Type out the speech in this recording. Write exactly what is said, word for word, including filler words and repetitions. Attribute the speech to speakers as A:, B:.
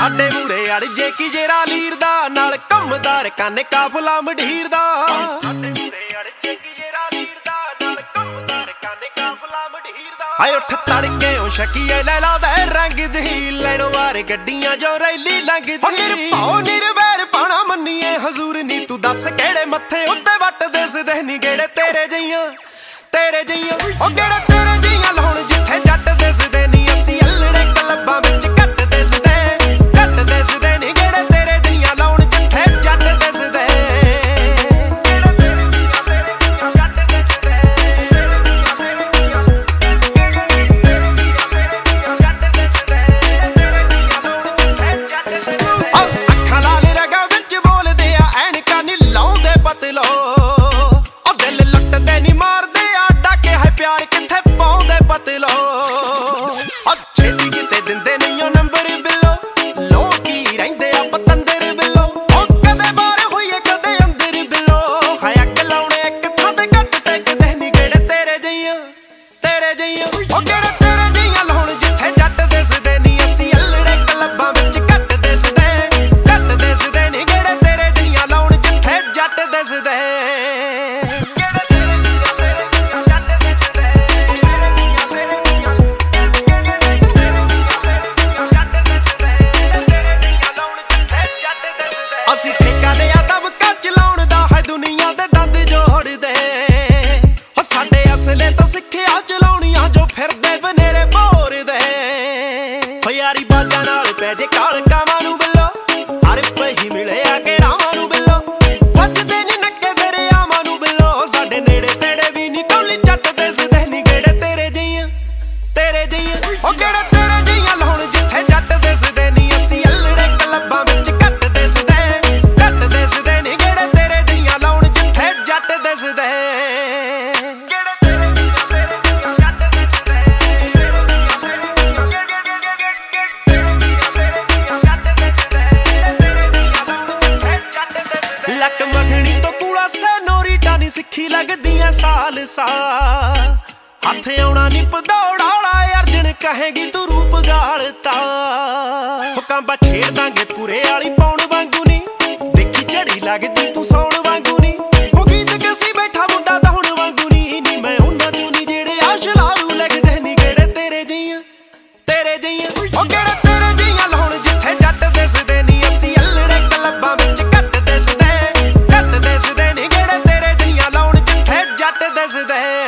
A: ਸਾਡੇ ਮੂਰੇ ਅੜ ਜੇ ਕੀ ਜੇਰਾ ਲੀਰ ਦਾ ਨਾਲ ਕੰਮਦਾਰ ਕਾਨੇ ਕਾਫਲਾ ਮਢੀਰ ਦਾ ਸਾਡੇ ਮੂਰੇ ਅੜ ਜੇ ਕੀ ਜੇਰਾ ਲੀਰ ਦਾ ਨਾਲ ਕੰਮਦਾਰ ਕਾਨੇ ਕਾਫਲਾ ਮਢੀਰ ਦਾ ਹਾਏ ਉੱਠ ਤੜਕੇ ਓ ਸ਼ਕੀਏ ਲੈ ਲਾ ਦੇ ਰੰਗ ਦੀ ਲੈਣੋ ਵਾਰ ਗੱਡੀਆਂ ਜੋ ਰੈਲੀ ਲੰਘਦੀ ਨਿਰਭਉ ਨਿਰਵੈਰ ਪਾਣਾ ਮੰਨੀਏ ਹਜ਼ੂਰ ਨੀ ਤੂੰ ਦੱਸ ਕਿਹੜੇ ਮੱਥੇ ਉੱਤੇ ਵੱਟ ਦਿਸਦੇ ਨੀ ਗੇੜੇ ਤੇਰੇ ਜਈਆਂ ਤੇਰੇ ਜਈਆਂ ਉਹ ਗੇੜੇ ਤੇਰੇ ਜਈਆਂ ਲਾਉਣ ਜਿੱਥੇ ਜੱਟ ਦਿਸਦੇ ਨੀ ਅਸੀਂ ਅਲੜੇ ਕਲੱਬਾਂ ਵਿੱਚ ਘੱਟ ਦਿਸਦੇ ਘੱਟ ਦਿਸਦੇ ਨੀ ਗੇੜੇ ਤੇਰੇ ਜਈਆਂ ਲਾਉਣ ਜਿੱਥੇ ਜੱਟ ਦਿਸਦੇ ਗੇੜੇ ਤੇਰੇ ਜਈਆਂ ਤੇਰੇ ਜਈਆਂ ਜੱਟ ਦਿਸਦੇ ਤੇਰੇ ਜਈਆਂ ਤੇਰੇ ਜਈਆਂ ਤੇਰੇ ਜਈਆਂ ਤੇਰੇ ਜਈਆਂ ਜੱਟ ਦਿਸਦੇ ਤੇਰੇ ਜਈਆਂ ਲਾਉਣ ਜਿੱਥੇ ਜੱਟ ਦਿਸਦੇ ਅੱਖਾਂ ਲਾਲ ਰਗਾ ਵਿੱਚ ਬੋਲਦੇ ਆ ਐਨਕਾਂ ਨੀ ਲਾਉਂਦੇ ਪਤਲੋ ਉਹ ਦਿਲ ਲੁੱਟਦੇ ਨੀ ਮਾਰਦੇ ਪਿਆਰ ਕਿੱਥੇ ਪਾਉਂਦੇ ਪਤਲੋ ਅੱਛੇ ਦੀ ਕਿਤੇ ਦਿੰਦੇ ਨਹੀਂ ਉਹ ਨੰਬਰ ਬਿੱਲੋ ਲੋਕੀ ਰਹਿੰਦੇ ਆ ਪਤੰਦਰ ਬਿੱਲੋ ਉਹ ਕਦੇ ਬਾਹਰ ਹੋਈਏ ਕਦੇ ਅੰਦਰ ਬਿੱਲੋ ਹਾਏ ਅੱਗ ਲਾਉਣੇ ਇੱਕ ਥਾਂ ਤੇ ਘੱਟ ਟਿਕਦੇ ਨੀ ਗੇੜੇ ਤੇਰੇ ਜਈਆਂ ਤੇਰੇ ਜਈਆਂ ਉਹ ਗੇੜੇ ਤੇਰੇ ਜਈਆਂ ਲਾਉਣ ਜਿੱਥੇ ਜੱਟ ਦਿਸਦੇ ਨੀ ਅਸੀਂ ਅਲੜੇ ਕਲੱਬਾਂ ਵਿੱਚ ਘੱਟ ਦਿਸਦੇ ਘੱਟ ਦਿਸਦੇ ਨੀ ਗੇੜੇ ਤੇਰੇ ਜਈਆਂ ਲਾਉਣ ਜਿੱਥੇ ਜੱਟ ਦਿਸਦੇ ਅਸੀਂ ਠੇਕਾ ਲਿਆ ਦਬਕਾ ਚਲਾਉਣ ਦਾ ਹੈ ਦੁਨੀਆ ਦੇ ਦੰਦ ਜੋੜਦੇ ਹੋ ਸਾਡੇ ਅਸਲੇ ਤੋਂ ਸਿੱਖਿਆ ਚਲਾਉਣੀਆਂ ਜੋ ਫਿਰਦੇ ਬਨੇਰੇ ਭੋਰਦੇ ਹੋ ਯਾਰੀ ਬਾਜਾਂ ਨਾਲ ਪੈ ਜੇ ਕਾਲ ਕਾਵਾਂ ਨੂੰ ਬਿੱਲੋ ਹਰ ਪਹੀ ਮਿਲਿਆ ਕੇ ਰਾਵਾਂ ਨੂੰ ਬਿੱਲੋ ਵੱਜਦੇ ਨੀ ਨੱਕੇ ਦਰਿਆਵਾਂ ਨੂੰ ਬਿੱਲੋ ਸਾਡੇ ਨੇੜੇ ਤੇੜੇ ਵੀ ਨੀ ਟੋਲੀ ਜੱਟ ਦਿਸਦੇ ਨੀ ਗੇੜੇ ਤੇਰੇ ਜਈਆਂ ਤੇਰੇ ਜਈਆਂ ਉਹ ਗੇੜੇ ਤੇਰੇ ਜਈਆਂ ਲਾਉਣ ਜਿੱਥੇ ਜੱਟ ਦਿਸਦੇ ਨੀ ਅਸੀਂ ਅਲੜੇ ਕਲੱਬਾਂ ਵਿੱਚ ਘੱਟ ਦਿਸਦੇ ਦਿਸਦੇ ਨੀ ਗੇੜੇ ਤੇਰੇ ਜਈਆਂ ਲਾਉਣ ਜਿੱਥੇ ਜੱਟ ਦਿਸਦੇ ਗੇੜੇ ਤੇਰੇ ਜਈਆਂ ਤੇਰੇ ਜਈਆਂ ਜੱਟ ਦਿਸਦੇ ਤੇਰੇ ਜਈਆਂ ਤੇਰੇ ਜਈਆਂ ਤੇਰੇ ਜਈਆਂ ਤੇਰੇ ਜਈਆਂ ਜੱਟ ਦਿਸਦੇ ਤੇਰੇ ਜਈਆਂ ਲਾਉਣ ਜਿੱਥੇ ਜੱਟ ਦਿਸਦੇ ਲੱਕ ਮੱਖਣੀ ਤੋਂ ਕੂੜਾ ਸੈਨੋਰੀਟਾ ਨੀ ਸਿੱਖੀ ਲੱਗਦੀਆਂ ਸਾਲ ਸਾ ਹੱਥ ਆਉਣਾ ਨੀ ਪਦੌੜਾ ਵਾਲਾ ਅਰਜਨ ਕਹੇਗੀ ਤੂੰ ਰੂਪ ਗਾਲਤਾ ਹੁਕਮ ਛੇੜ ਦਾਂਗੇ ਪੂਰੇ ਵਾਲੀ ਪਾਉਣ ਵਾਂਗੂ ਨੀ ਝੜੀ ਲੱਗਦੀ ਤੂੰ ਸੌਣ ਵਾਂਗੂ ਨੀ ਉਹ ਗੀਤ ਕਸੀ ਬੈਠਾ ਮੁੰਡਾ ਤਾਂ ਹੁਣ ਵਾਂਗੂ ਨੀ ਨੀ ਮੈਂ ਉਹਨਾਂ ਚੋਂ ਨੀ ਜਿਹੜੇ ਆਸ਼ਲਾਰੂ ਲੱਗਦੇ ਨੀ ਗੇੜੇ ਤੇਰੇ ਜਈਆਂ ਤੇਰੇ ਜਈਆਂ ਉਹ ਗੇੜੇ ਤੇਰੇ ਜਈਆਂ ਲਾਉਣ ਜਿੱਥੇ ਜੱਟ ਦਿਸਦੇ ਨੀ ਅਸੀਂ ਅਲੜੇ ਕਲੱਬਾਂ ਵਿੱਚ ਘੱਟ ਦਿਸਦੇ ਘੱਟ ਦਿਸਦੇ ਨੀ ਗੇੜੇ ਤੇਰੇ ਜਈਆਂ ਲਾਉਣ ਜਿੱਥੇ ਜੱਟ ਦਿਸਦੇ